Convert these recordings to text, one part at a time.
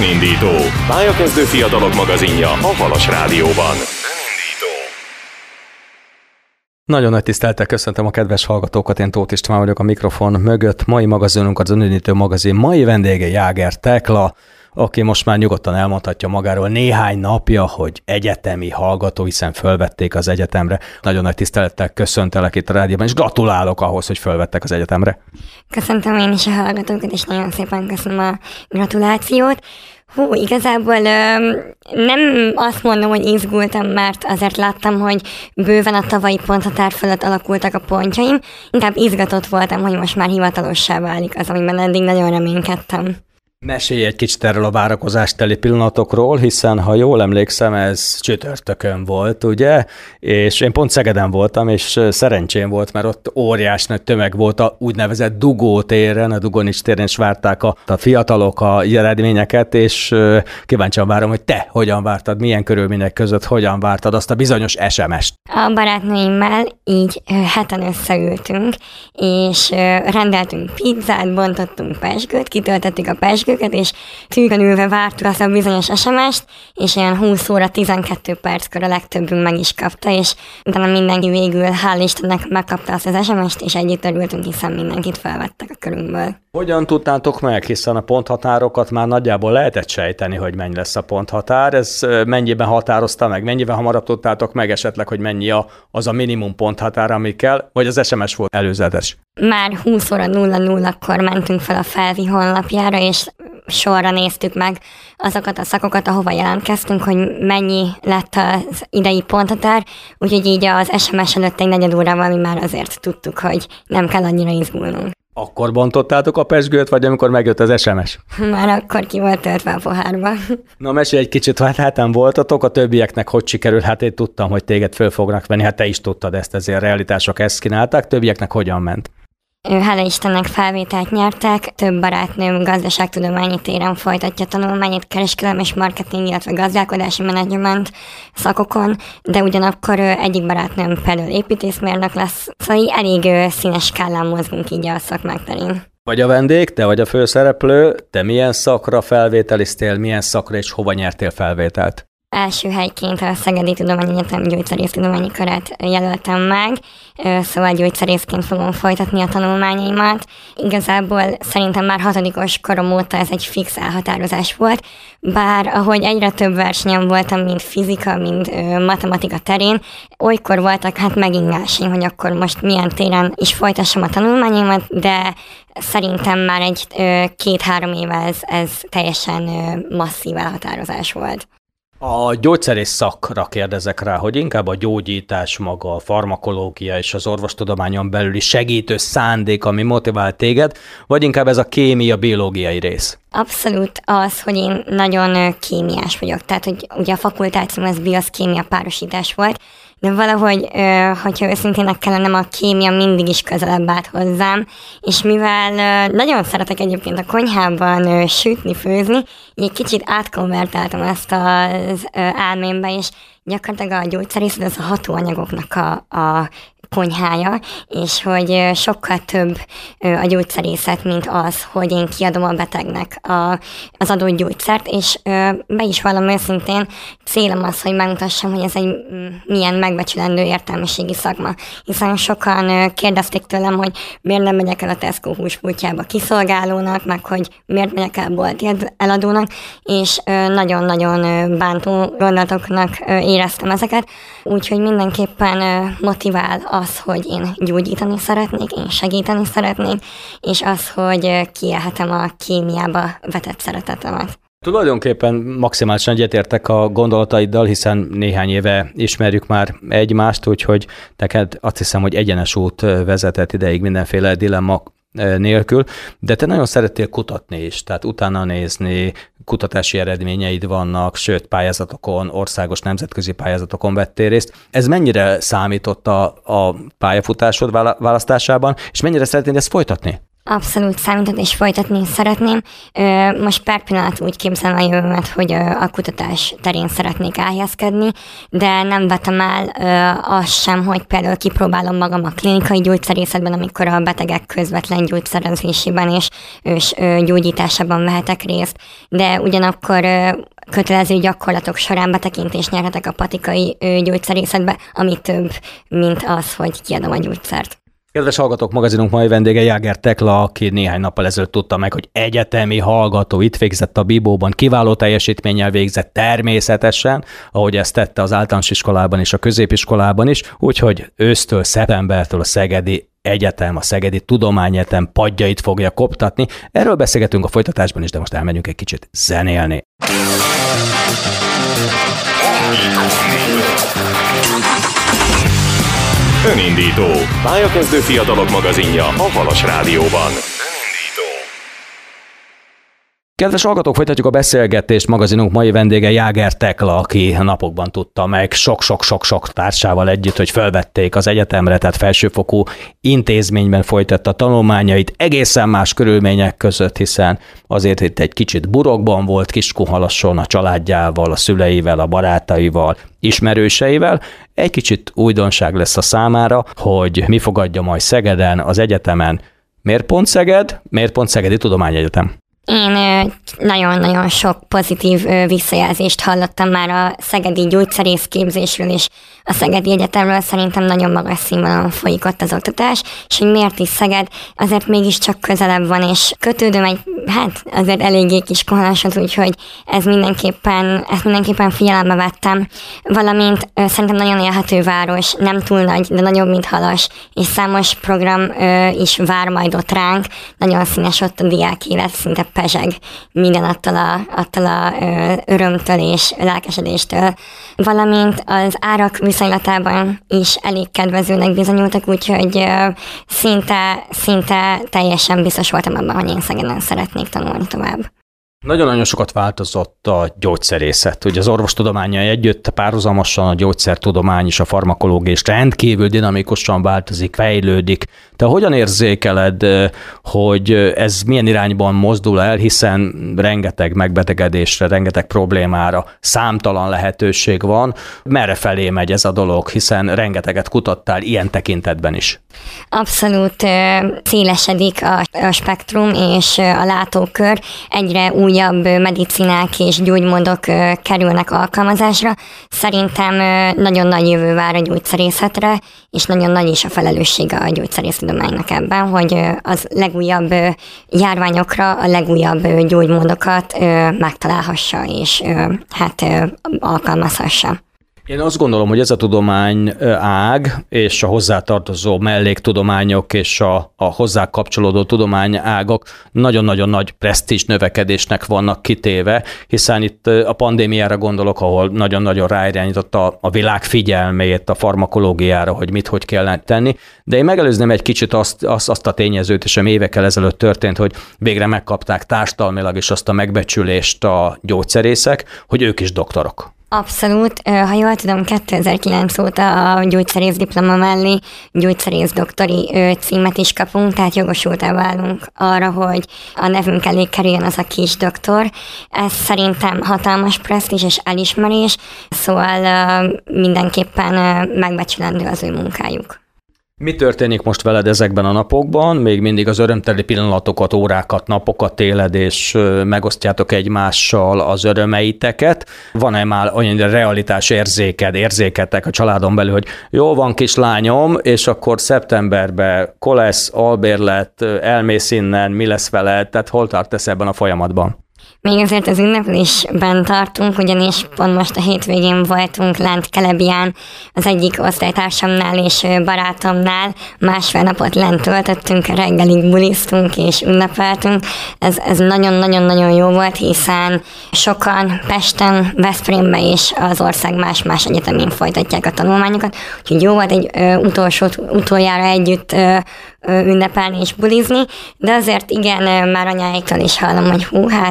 Önindító. Pályakezdő fiatalok magazinja a Halas Rádióban. Nagyon nagy tisztelettel köszöntöm a kedves hallgatókat, én Tóth István vagyok a mikrofon mögött. Mai magazinunk az Önindító magazin mai vendége Jáger Tekla, aki most már nyugodtan elmondhatja magáról néhány napja, hogy egyetemi hallgató, hiszen fölvették az egyetemre. Nagyon nagy tisztelettel köszöntelek itt a rádióban, és gratulálok ahhoz, hogy fölvettek az egyetemre. Köszöntöm én is a hallgatókat, és nagyon szépen köszönöm a gratulációt. Igazából nem azt mondom, hogy izgultam, mert azért láttam, hogy bőven a tavalyi ponthatár fölött alakultak a pontjaim. Inkább izgatott voltam, hogy most már hivatalossá válik az, amiben eddig nagyon reménykedtem. Mesélj egy kicsit erről a várakozásteli pillanatokról, hiszen ha jól emlékszem, ez csütörtökön volt, ugye? És én pont Szegeden voltam, és szerencsém volt, mert ott óriás nagy tömeg volt a úgynevezett Dugó téren, a Dugonics téren is várták a fiatalok a eredményeket, és kíváncsian várom, hogy te hogyan vártad, milyen körülmények között hogyan vártad azt a bizonyos SMS-t. A barátnőimmel így heten összeültünk, és rendeltünk pizzát, bontottunk pezsgőt, kitöltöttük a pezsgőt, és tűkön ülve vártuk azt a bizonyos SMS-t, és ilyen 20 óra 12 perckor a legtöbbünk meg is kapta, és utána mindenki végül, hál' Istennek megkapta azt az SMS-t, és együtt örültünk, hiszen mindenkit felvettek a körünkből. Hogyan tudtátok meg, hiszen a ponthatárokat már nagyjából lehetett sejteni, hogy mennyi lesz a ponthatár, ez mennyiben határozta meg, mennyivel hamarabb tudtátok meg esetleg, hogy mennyi az a minimum ponthatár, ami kell, vagy az SMS volt előzetes? Már 20 óra 00-kor mentünk fel a Felvi honlapjára, és sorra néztük meg azokat a szakokat, ahova jelentkeztünk, hogy mennyi lett az idei ponthatár, úgyhogy így az SMS előtt egy negyed órával mi már azért tudtuk, hogy nem kell annyira izgulnunk. Akkor bontottátok a pezsgőt, vagy amikor megjött az SMS? Már akkor ki volt töltve a pohárba. Na mesélj egy kicsit, hát voltatok, a többieknek hogy sikerült? Hát én tudtam, hogy téged föl fognak venni, hát te is tudtad ezt, ezért a realitások ezt kínálták, többieknek hogyan ment? Hála Istennek felvételt nyertek, több barátnőm gazdaságtudományi téren folytatja tanulmányait, kereskedelem és marketing, illetve gazdálkodási menedzsment szakokon, de ugyanakkor egyik barátnőm például építészmérnök lesz, szóval elég színes skálán mozgunk így a szakmák terén. Vagy a vendég, te vagy a főszereplő, te milyen szakra felvételiztél, milyen szakra és hova nyertél felvételt? Első helyként a Szegedi Tudományegyetem gyógyszerésztudományi karát jelöltem meg, szóval gyógyszerészként fogom folytatni a tanulmányaimat. Igazából szerintem már 6. korom óta ez egy fix elhatározás volt, bár ahogy egyre több versenyen voltam, mind fizika, mind matematika terén, olykor voltak hát megingásaim, hogy akkor most milyen téren is folytassam a tanulmányaimat, de szerintem már egy 2-3 éve ez teljesen masszív elhatározás volt. A gyógyszerész szakra kérdezek rá, hogy inkább a gyógyítás maga, a farmakológia és az orvostudományon belüli segítő szándék, ami motivál téged, vagy inkább ez a kémia, biológiai rész? Abszolút az, hogy én nagyon kémiás vagyok, tehát hogy ugye a fakultációm az bioszkémia párosítás volt, de valahogy, hogyha őszintének kellene, a kémia mindig is közelebb állt hozzám, és mivel nagyon szeretek egyébként a konyhában sütni, főzni, így egy kicsit átkonvertáltam ezt az elmémbe, és gyakorlatilag a gyógyszerészet az a hatóanyagoknak a konyhája, és hogy sokkal több a gyógyszerészet, mint az, hogy én kiadom a betegnek az adott gyógyszert, és be is vallom őszintén, célom az, hogy megmutassam, hogy ez egy milyen megbecsülendő értelmiségi szakma, hiszen sokan kérdezték tőlem, hogy miért nem megyek el a Tesco húspultjába kiszolgálónak, meg hogy miért megyek el bolti eladónak, és nagyon-nagyon bántó gondolatoknak éreztem ezeket, úgyhogy mindenképpen motivál az, hogy én gyógyítani szeretnék, én segíteni szeretnék, és az, hogy kiélhetem a kémiába vetett szeretetemet. Tulajdonképpen maximálisan egyetértek a gondolataiddal, hiszen néhány éve ismerjük már egymást, úgyhogy neked azt hiszem, hogy egyenes út vezetett ideig mindenféle dilemma nélkül, de te nagyon szerettél kutatni is, tehát utána nézni, kutatási eredményeid vannak, sőt pályázatokon, országos nemzetközi pályázatokon vettél részt. Ez mennyire számított a pályafutásod választásában, és mennyire szeretnéd ezt folytatni? Abszolút számított, és folytatni szeretném. Most pár pillanat úgy képzelem a jövőmet, hogy a kutatás terén szeretnék elhelyezkedni, de nem vetem el azt sem, hogy például kipróbálom magam a klinikai gyógyszerészetben, amikor a betegek közvetlen gyógyszerezésében és gyógyításában vehetek részt, de ugyanakkor kötelező gyakorlatok során betekintést nyerhetek a patikai gyógyszerészetbe, ami több, mint az, hogy kiadom a gyógyszert. Kedves hallgatók, magazinunk mai vendége Jáger Tekla, aki néhány nappal ezelőtt tudta meg, hogy egyetemi hallgató, itt végzett a Bibóban, kiváló teljesítménnyel végzett természetesen, ahogy ezt tette az általános iskolában és a középiskolában is, úgyhogy ősztől, szeptembertől a Szegedi Egyetem, a Szegedi Tudományegyetem padjait fogja koptatni. Erről beszélgetünk a folytatásban is, de most elmegyünk egy kicsit zenélni. Önindító. Pályakezdő fiatalok magazinja a Halas Rádióban. Kedves hallgatók, folytatjuk a beszélgetést. Magazinunk mai vendége Jáger Tekla, aki napokban tudta meg sok-sok-sok társával együtt, hogy felvették az egyetemre, tehát felsőfokú intézményben folytatta tanulmányait egészen más körülmények között, hiszen azért itt egy kicsit burokban volt, Kiskunhalasson a családjával, a szüleivel, a barátaival, ismerőseivel. Egy kicsit újdonság lesz a számára, hogy mi fogadja majd Szegeden, az egyetemen. Miért pont Szeged? Miért pont Szegedi Tudományegyetem? Én nagyon-nagyon sok pozitív visszajelzést hallottam már a szegedi gyógyszerészképzésről és a Szegedi Egyetemről. Szerintem nagyon magas színvonalon folyik ott az oktatás, és hogy miért is Szeged, azért mégiscsak közelebb van, és kötődöm egy, azért eléggé Kiskunhalashoz, úgyhogy ezt mindenképpen figyelembe vettem. Valamint szerintem nagyon élhető város, nem túl nagy, de nagyobb, mint Halas, és számos program is vár majd ott ránk. Nagyon színes ott a diák élet, szinte pezseg minden attól a örömtől és lelkesedéstől. Valamint az árak viszonylatában is elég kedvezőnek bizonyultak, úgyhogy szinte teljesen biztos voltam abban, hogy én Szegeden szeretnék tanulni tovább. Nagyon-nagyon sokat változott a gyógyszerészet. Ugye az orvostudománnyal együtt párhuzamosan a gyógyszertudomány és a farmakológia is rendkívül dinamikusan változik, fejlődik. Te hogyan érzékeled, hogy ez milyen irányban mozdul el, hiszen rengeteg megbetegedésre, rengeteg problémára számtalan lehetőség van. Merre felé megy ez a dolog, hiszen rengeteget kutattál ilyen tekintetben is? Abszolút szélesedik a spektrum és a látókör, egyre újabb medicinák és gyógymódok kerülnek alkalmazásra. Szerintem nagyon nagy jövő vár a gyógyszerészetre, és nagyon nagy is a felelőssége a gyógyszerésztudománynak ebben, hogy az legújabb járványokra a legújabb gyógymódokat megtalálhassa és alkalmazhassa. Én azt gondolom, hogy ez a tudomány ág és a hozzátartozó melléktudományok és a hozzá kapcsolódó tudományágak nagyon-nagyon nagy presztízs növekedésnek vannak kitéve, hiszen itt a pandémiára gondolok, ahol nagyon-nagyon ráirányította a világ figyelmét a farmakológiára, hogy hogy kellene tenni, de én megelőzném egy kicsit azt a tényezőt, és ami évekkel ezelőtt történt, hogy végre megkapták társadalmilag is azt a megbecsülést a gyógyszerészek, hogy ők is doktorok. Abszolút. Ha jól tudom, 2009 óta a gyógyszerész diploma mellé gyógyszerész doktori címet is kapunk, tehát jogosultá válunk arra, hogy a nevünk elé kerüljön az a kis doktor. Ez szerintem hatalmas presztízs és elismerés, szóval mindenképpen megbecsülendő az ő munkájuk. Mi történik most veled ezekben a napokban? Még mindig az örömteli pillanatokat, órákat, napokat éled, és megosztjátok egymással az örömeiteket. Van-e már olyan realitás érzéketek a családon belül, hogy jó van kislányom, és akkor szeptemberben kolesz, albérlet, elmész innen, mi lesz veled? Tehát hol tartasz ebben a folyamatban? Még azért az ünneplésben tartunk, ugyanis pont most a hétvégén voltunk lent Kelebián az egyik osztálytársamnál és barátomnál. Másfél napot lent töltöttünk, reggelig buliztunk és ünnepeltünk. Ez nagyon-nagyon-nagyon jó volt, hiszen sokan Pesten, Veszprémben és az ország más-más egyetemén folytatják a tanulmányokat, úgyhogy jó volt egy utoljára együtt ünnepelni és bulizni, de azért igen, már anyáiktól is hallom, hogy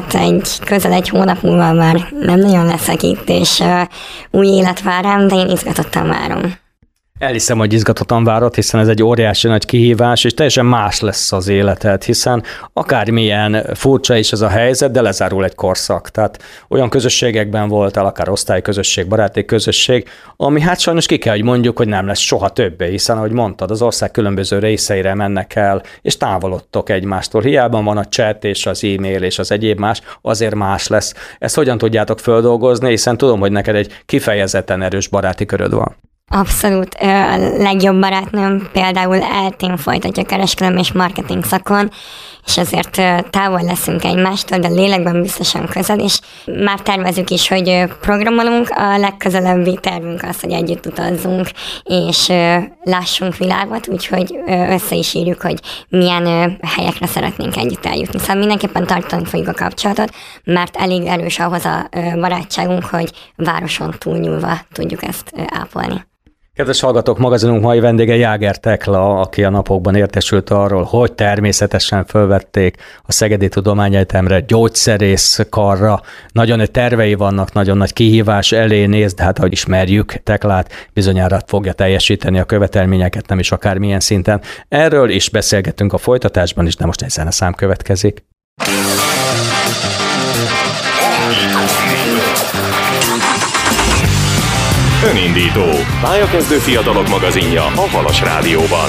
közel egy hónap múlva már nem nagyon leszek itt, és új élet vár rám, de én izgatottan várom. Elhiszem, hogy izgatottan várod, hiszen ez egy óriási nagy kihívás, és teljesen más lesz az életed, hiszen akármilyen furcsa is ez a helyzet, de lezárul egy korszak. Tehát olyan közösségekben voltál, akár osztályközösség, baráti közösség, ami hát sajnos ki kell, hogy mondjuk, hogy nem lesz soha többé, hiszen, ahogy mondtad, az ország különböző részeire mennek el, és távolodtok egymástól. Hiába van a chat és az e-mail és az egyéb más, azért más lesz. Ezt hogyan tudjátok földolgozni, hiszen tudom, hogy neked egy kifejezetten erős baráti köröd van. Abszolút. A legjobb barátnőm például eltén folytatja kereskedelem és marketing szakon, és azért távol leszünk egymástól, de lélekben biztosan közel, és már tervezünk is, hogy programolunk. A legközelebbi tervünk az, hogy együtt utazzunk, és lássunk világot, úgyhogy össze is írjuk, hogy milyen helyekre szeretnénk együtt eljutni. Szóval mindenképpen tartani fogjuk a kapcsolatot, mert elég erős ahhoz a barátságunk, hogy városon túlnyúlva tudjuk ezt ápolni. Kedves hallgatók, magazinunk mai vendége Jáger Tekla, aki a napokban értesült arról, hogy természetesen fölvették a Szegedi Tudományegyetemre gyógyszerész karra. Nagyon nagy tervei vannak, nagyon nagy kihívás elé néz, de hát ahogy ismerjük Teklát, bizonyára fogja teljesíteni a követelményeket, nem is akármilyen szinten. Erről is beszélgetünk a folytatásban is, de most egy zeneszám következik. Önindító. Pályakezdő fiatalok magazinja a Halas Rádióban.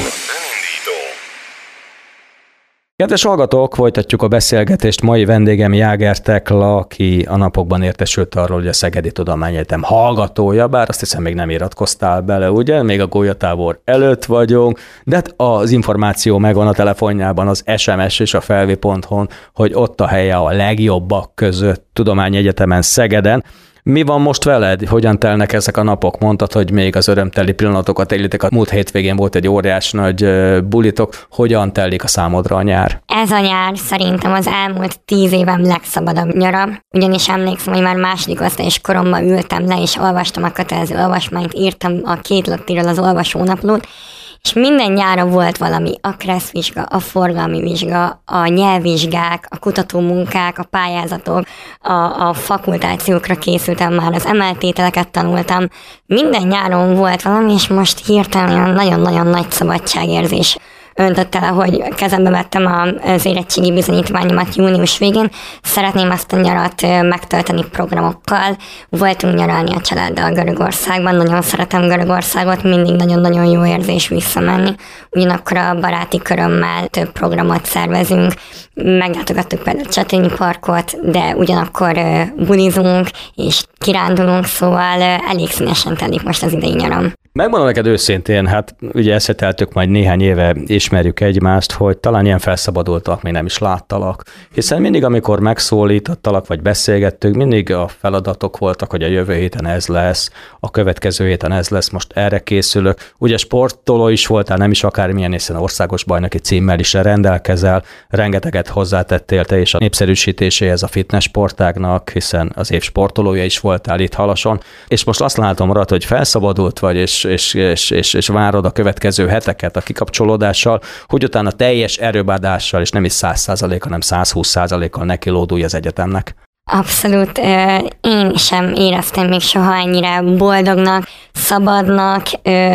Kedves hallgatók, folytatjuk a beszélgetést. Mai vendégem Jáger Tekla, aki a napokban értesült arról, hogy a Szegedi Tudományegyetem hallgatója, bár azt hiszem még nem iratkoztál bele, ugye? Még a gólyatábor előtt vagyunk, de hát az információ megvan a telefonjában, az SMS és a felvi.hu-n, hogy ott a helye a legjobbak között Tudományegyetemen Szegeden. Mi van most veled? Hogyan telnek ezek a napok? Mondtad, hogy még az örömteli pillanatokat élitek. A múlt hétvégén volt egy óriás nagy bulitok. Hogyan telik a számodra a nyár? Ez a nyár szerintem az elmúlt 10 évem legszabadabb nyara, ugyanis emlékszem, hogy már második osztályos koromban ültem le, és olvastam a kötelező olvasmányt, írtam a 2 lattiról az olvasónaplót, és minden nyáron volt valami, a kresszvizsga, a forgalmi vizsga, a nyelvvizsgák, a kutatómunkák, a pályázatok, a fakultációkra készültem már, az emeltételeket tanultam. Minden nyáron volt valami, és most hirtelen nagyon-nagyon nagy szabadságérzés öntött el, ahogy kezembe vettem az érettségi bizonyítványomat június végén. Szeretném azt a nyarat megtölteni programokkal. Voltunk nyaralni a családdal Görögországban, nagyon szeretem Görögországot, mindig nagyon-nagyon jó érzés visszamenni. Ugyanakkor a baráti körömmel több programot szervezünk, meglátogattuk például a Csetényi Parkot, de ugyanakkor bulizunk és kirándulunk, szóval elég színesen telik most az idei nyaram. Megmondom neked őszintén, hát ugye eszeteltük, majd néhány éve ismerjük egymást, hogy talán ilyen felszabadultak még nem is láttalak. Hiszen mindig, amikor megszólítottalak, vagy beszélgettünk, mindig a feladatok voltak, hogy a jövő héten ez lesz, a következő héten ez lesz, most erre készülök. Ugye sportoló is voltál, nem is akármilyen, hiszen országos bajnoki címmel is rendelkezel, rengeteget hozzátettél te és a népszerűsítéséhez a fitness sportágnak, hiszen az év sportolója is voltál itt Halason, és most azt látom rajta, hogy felszabadult vagy, és várod a következő heteket a kikapcsolódással, hogy utána teljes erőbádással, és nem is 100%, hanem 120%-kal nekilódulj az egyetemnek. Abszolút. Én sem éreztem még soha ennyire boldognak, szabadnak,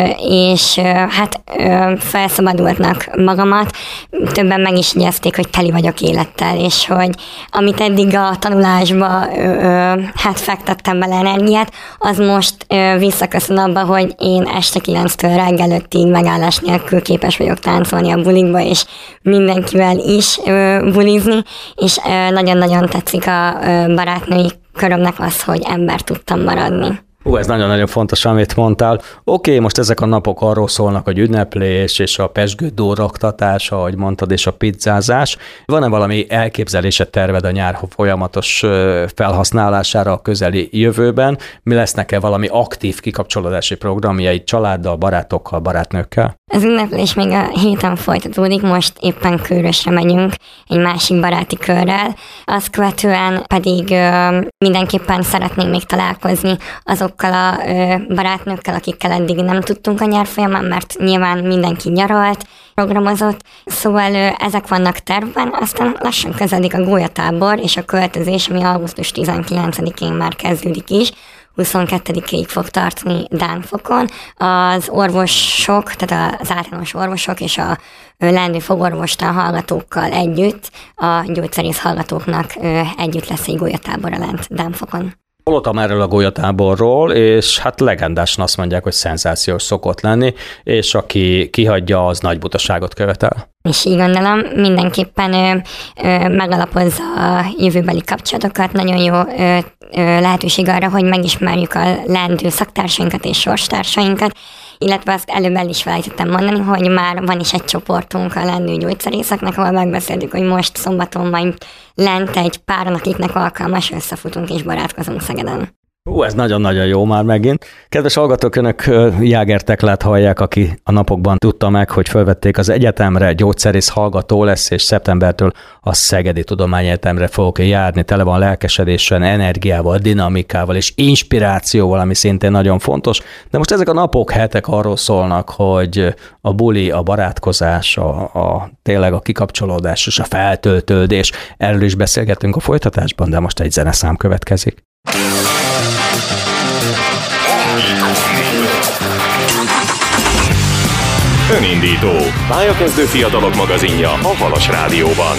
és hát felszabadultnak magamat. Többen meg is jegyezték, hogy teli vagyok élettel, és hogy amit eddig a tanulásba hát fektettem bele energiát, az most visszaköszön abba, hogy én este 9-től reggel 5-ig megállás nélkül képes vagyok táncolni a bulikba, és mindenkivel is bulizni, és nagyon-nagyon tetszik a barátnői körömnek az, hogy ember tudtam maradni. Ez nagyon-nagyon fontos, amit mondtál. Oké, most ezek a napok arról szólnak, hogy ünneplés és a pezsgő dóroktatás, ahogy mondtad, és a pizzázás. Van-e valami elképzelésed, terved a nyár folyamatos felhasználására a közeli jövőben? Mi lesznek-e valami aktív kikapcsolódási programjai családdal, barátokkal, barátnőkkel? Az ünneplés még a héten folytatódik, most éppen Kőrösre megyünk egy másik baráti körrel, azt követően pedig mindenképpen szeretnénk még találkozni azokkal a barátnőkkel, akikkel eddig nem tudtunk a nyár folyamán, mert nyilván mindenki nyaralt, programozott, szóval ezek vannak tervben, aztán lassan közeledik a gólyatábor és a költözés, ami augusztus 19-én már kezdődik is, 22-ig fog tartani Dánfokon. Az orvosok, tehát az általános orvosok és a leendő fogorvostan hallgatókkal együtt, a gyógyszerész hallgatóknak együtt lesz egy golyatábora lent Dánfokon. Hallottam erről a golyatáborról, és hát legendásan azt mondják, hogy szenzációs szokott lenni, és aki kihagyja, az nagy butaságot követel. És így gondolom, mindenképpen megalapozza a jövőbeli kapcsolatokat, nagyon jó lehetőség arra, hogy megismerjük a leendő szaktársainkat és sorstársainkat, illetve azt előbb el is felejtettem mondani, hogy már van is egy csoportunk a leendő gyógyszerészeknek, ahol megbeszéltük, hogy most szombaton majd lent egy páran, akiknek alkalmas, összefutunk és barátkozunk Szegeden. Ez nagyon-nagyon jó már megint. Kedves hallgatók, önök Jáger Teklát hallják, aki a napokban tudta meg, hogy felvették az egyetemre, gyógyszerész hallgató lesz, és szeptembertől a Szegedi Tudományegyetemre fogok járni, tele van lelkesedésen, energiával, dinamikával és inspirációval, ami szintén nagyon fontos. De most ezek a napok, hetek arról szólnak, hogy a buli, a barátkozás, tényleg a kikapcsolódás és a feltöltődés. Erről is beszélgetünk a folytatásban, de most egy zeneszám következik. Önindító. Pályakezdő fiatalok magazinja a Halas Rádióban.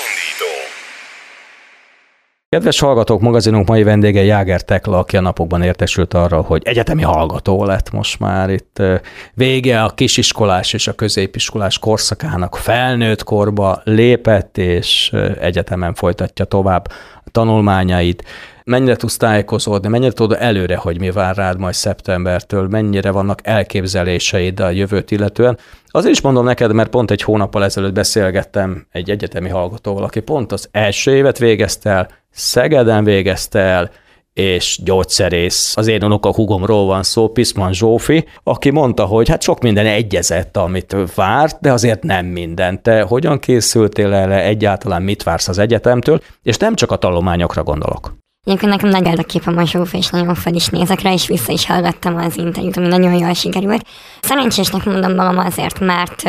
Kedves hallgatók, magazinunk mai vendége Jáger Tekla, aki a napokban értesült arra, hogy egyetemi hallgató lett most már. Itt vége a kisiskolás és a középiskolás korszakának, felnőtt korba lépett, és egyetemen folytatja tovább a tanulmányait. Mennyire tudsz tájékozódni, mennyire tudod előre, hogy mi vár rád majd szeptembertől, mennyire vannak elképzeléseid a jövőt illetően. Azért is mondom neked, mert pont egy hónappal ezelőtt beszélgettem egy egyetemi hallgatóval, aki pont az első évet végezte el, Szegeden végezte el, és gyógyszerész. Az én unokahúgomról van szó, Piszman Zsófi, aki mondta, hogy hát sok minden egyezett, amit várt, de azért nem minden. Te hogyan készültél erre, egyáltalán mit vársz az egyetemtől, és nem csak a tanulmányokra gondolok. Egyébként nekem nagy áldaképem a Zsófi, és nagyon fel is nézek rá, és vissza is hallgattam az interjút, ami nagyon jól sikerült. Szerencsésnek mondom magam azért, mert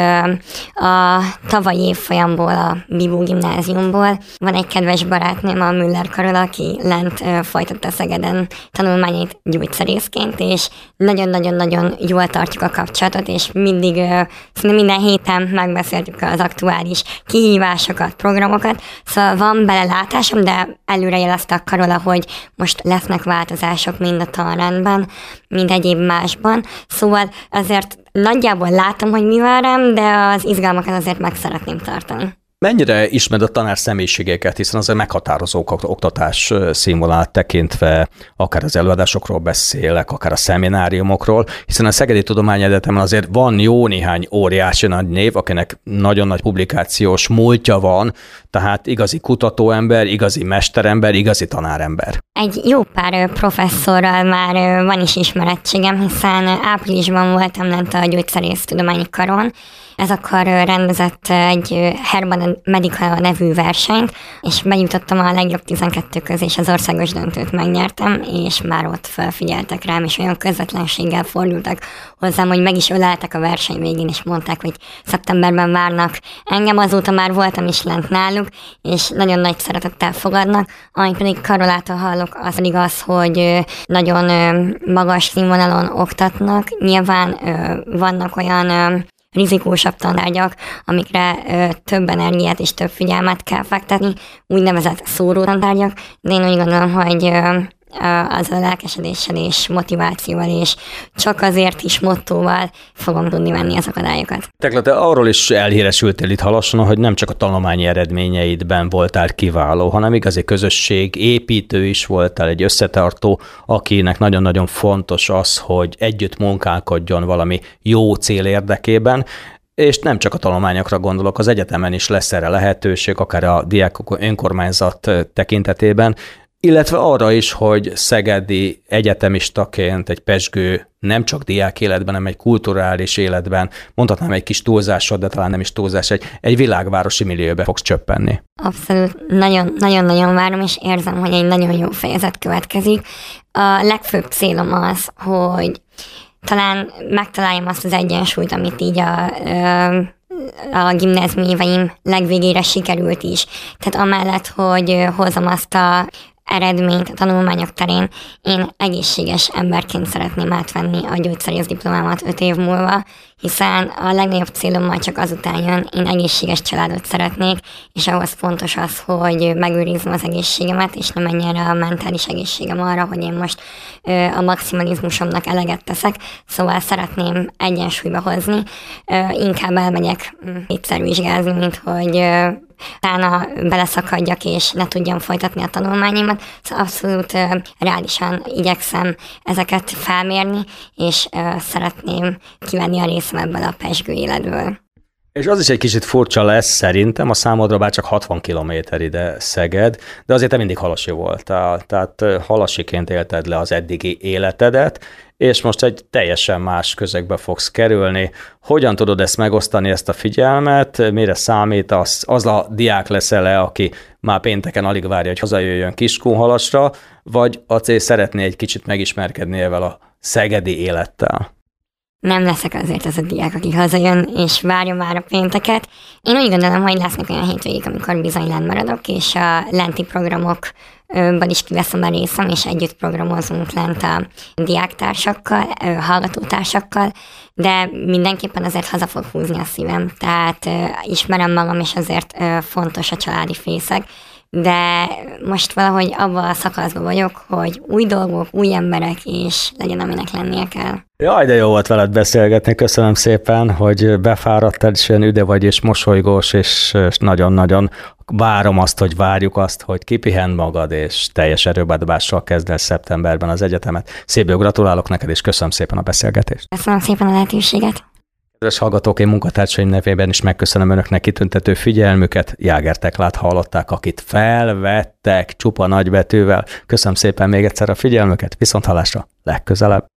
a tavalyi évfolyamból, a Bibó gimnáziumból van egy kedves barátnőm, a Müller Karola, aki lent folytatta Szegeden tanulmányait gyógyszerészként, és nagyon-nagyon-nagyon jól tartjuk a kapcsolatot, és mindig, szinte minden héten megbeszéltük az aktuális kihívásokat, programokat, szóval van belelátásom, de előrejelezte a Karola, hogy most lesznek változások mind a tanrendben, mind egyéb másban. Szóval azért nagyjából látom, hogy mi vár rám, de az izgalmakat azért meg szeretném tartani. Mennyire ismered a tanár személyiségeket, hiszen azért meghatározók oktatás színvonalát tekintve, akár az előadásokról beszélek, akár a szemináriumokról, hiszen a Szegedi Tudományegyetemen azért van jó néhány óriási nagy név, akinek nagyon nagy publikációs múltja van, tehát igazi kutatóember, igazi mesterember, igazi tanárember. Egy jó pár professzorral már van is ismerettségem, hiszen áprilisban voltam lent a Gyógyszerész Tudományi Karon. Ez akkor rendezett egy Herban Medical nevű versenyt, és bejutottam a legjobb 12 közé, és az országos döntőt megnyertem, és már ott felfigyeltek rám, és olyan közvetlenséggel fordultak hozzám, hogy meg is öleltek a verseny végén, és mondták, hogy szeptemberben várnak engem. Azóta már voltam is lent náluk, és nagyon nagy szeretettel fogadnak. Ami pedig Karolától hallok, az pedig az, hogy nagyon magas színvonalon oktatnak. Nyilván vannak olyan rizikósabb tantárgyak, amikre több energiát és több figyelmet kell fektetni, úgynevezett szóró-tantárgyak, de én úgy gondolom, hogy az a lelkesedéssel és motivációval és csak azért is mottóval fogom tudni venni az akadályokat. Tekla, te arról is elhíresültél itt Halasson, hogy nem csak a tanulmányi eredményeidben voltál kiváló, hanem igazi közösség építő is voltál, egy összetartó, akinek nagyon-nagyon fontos az, hogy együtt munkálkodjon valami jó cél érdekében, és nem csak a tanulmányokra gondolok, az egyetemen is lesz erre lehetőség, akár a diákok önkormányzat tekintetében, illetve arra is, hogy szegedi egyetemistaként egy pezsgő nem csak diák életben, hanem egy kulturális életben, mondhatnám egy kis túlzásod, de talán nem is túlzás, egy világvárosi millióbe fogsz csöppenni. Abszolút, nagyon-nagyon várom, és érzem, hogy egy nagyon jó fejezet következik. A legfőbb célom az, hogy talán megtaláljam azt az egyensúlyt, amit így a gimnáziumi éveim legvégére sikerült is. Tehát amellett, hogy hozom azt a eredményt a tanulmányok terén. Én egészséges emberként szeretném átvenni a gyógyszerész diplomámat 5 év múlva, hiszen a legnagyobb célom majd csak azután jön, én egészséges családot szeretnék, és ahhoz fontos az, hogy megőrizzem az egészségemet, és ne menjen rá a mentális egészségem arra, hogy én most a maximalizmusomnak eleget teszek, szóval szeretném egyensúlyba hozni, inkább elmegyek egyszer vizsgázni, mint hogy utána beleszakadjak, és ne tudjam folytatni a tanulmányomat. Szóval abszolút reálisan igyekszem ezeket felmérni, és szeretném kivenni a részem ebből a pezsgő életből. És az is egy kicsit furcsa lesz szerintem, a számodra bár csak 60 kilométer ide Szeged, de azért te mindig halasi voltál, tehát halasiként élted le az eddigi életedet, és most egy teljesen más közegbe fogsz kerülni. Hogyan tudod ezt megosztani, ezt a figyelmet, mire számítasz? Az a diák leszel-e, aki már pénteken alig várja, hogy hazajöjjön Kiskunhalasra, vagy a cél szeretné egy kicsit megismerkedni ezzel a szegedi élettel? Nem leszek azért az a diák, aki hazajön, és várja már a pénteket. Én úgy gondolom, hogy lesznek olyan hétvégék, amikor bizony lent maradok, és a lenti programokban is kiveszem a részem, és együtt programozunk lent a diáktársakkal, hallgatótársakkal, de mindenképpen azért haza fog húzni a szívem. Tehát ismerem magam, és azért fontos a családi fészek, de most valahogy abban a szakaszban vagyok, hogy új dolgok, új emberek, és legyen, aminek lennie kell. Jaj, de jó volt veled beszélgetni, köszönöm szépen, hogy befáradtál, és olyan üde vagy, és mosolygós, és nagyon-nagyon várjuk azt, hogy kipihend magad, és teljes erőbedobással kezd el szeptemberben az egyetemet. Szép jó, gratulálok neked, és köszönöm szépen a beszélgetést. Köszönöm szépen a lehetőséget. Kedves hallgatók, én munkatársaim nevében is megköszönöm önöknek kitüntető figyelmüket. Jáger Teklát hallották, akit felvettek csupa nagybetűvel. Köszönöm szépen még egyszer a figyelmüket, viszonthallásra legközelebb.